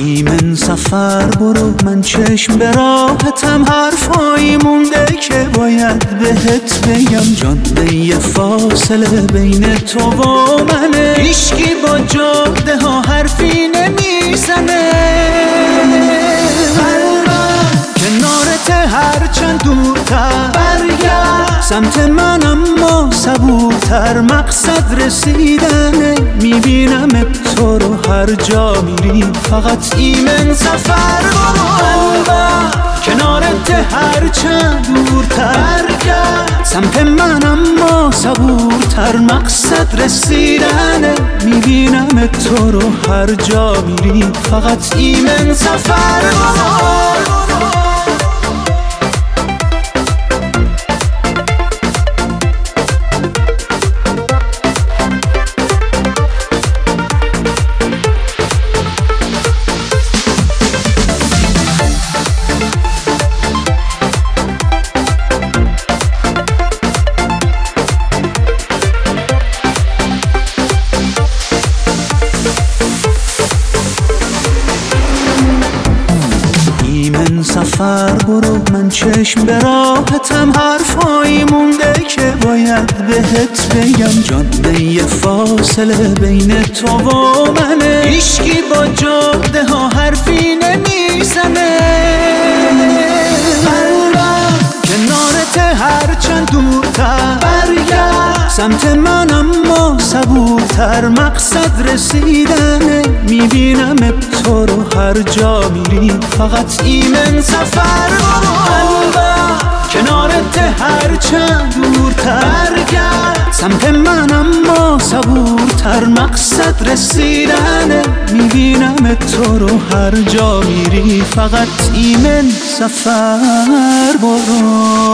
ایمن سفر برو، من چشم به راهتم، حرفایی مونده که باید بهت بگم. جان به یه فاصله بین تو و منه، هیچکی با جاده ها حرفی نمیزنه. کنارت هرچند دورتر برگرد سمت من، اما صبورتر، مقصد رسیدنه. میبینم تو رو هر جا میری، فقط ایمن سفر برو. کنارت هرچند دورتر برگرد سمت من، اما صبورتر، مقصد رسیدنه. میبینم تو رو هر جا میری، فقط ایمن سفر برو. سفر برو، من چشم به راهتم، حرفایی مونده که باید بهت بگم. جان به یه فاصله بین تو و منه، هیچکی با جاده ها حرفی نمیزنه. کنارت هرچند دورتر برگرد سمت من، اما صبورتر، مقصد رسیدنه. میبینم تو رو هر جا میری، فقط ایمن سفر برو. کنارت هرچند دورتر برگرد سمت من، اما صبورتر، مقصد رسیدنه. میبینم تو رو هر جا میری، فقط ایمن سفر برو.